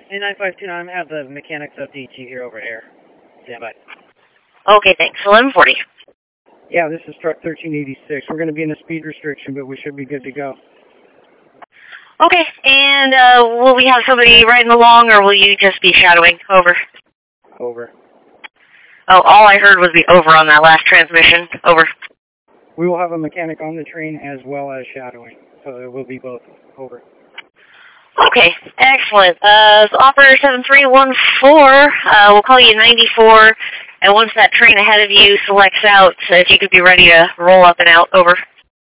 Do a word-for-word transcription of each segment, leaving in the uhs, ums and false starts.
A nine five two nine, I have the mechanics of D T here over air. Stand by. Okay, thanks. eleven forty. Yeah, this is truck thirteen eighty-six. We're going to be in a speed restriction, but we should be good to go. Okay, and uh, will we have somebody riding along, or will you just be shadowing? Over. Over. Oh, all I heard was the over on that last transmission. Over. We will have a mechanic on the train as well as shadowing, so it will be both. Over. Okay, excellent. Uh, so operator seven three one four, uh, we'll call you ninety-four, and once that train ahead of you selects out, if you could be ready to roll up and out. Over.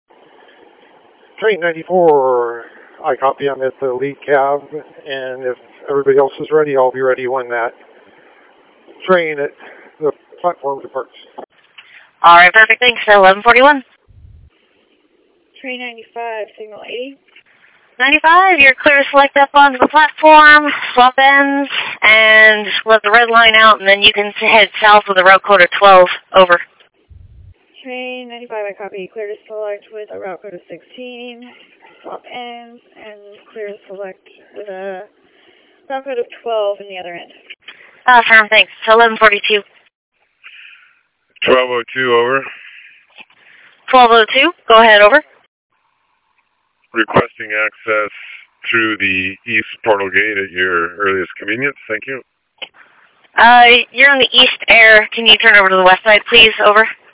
Train ninety-four, I copy. I'm at the lead cab, and if everybody else is ready, I'll be ready when that train at the platform departs. All right, perfect. Thanks. eleven forty-one. Train ninety-five, signal eighty. ninety-five, you're clear to select up onto the platform, swap ends, and let the red line out, and then you can head south with a route code of twelve. Over. Train ninety-five, I copy. Clear to select with a route code of sixteen. Swap ends, and clear to select with a route code of twelve in the other end. Uh, firm, thanks. eleven forty-two. twelve oh two, over. twelve oh two, go ahead, over. Requesting access through the east portal gate at your earliest convenience. Thank you. Uh, you're on the east air. Can you turn over to the west side, please? Over.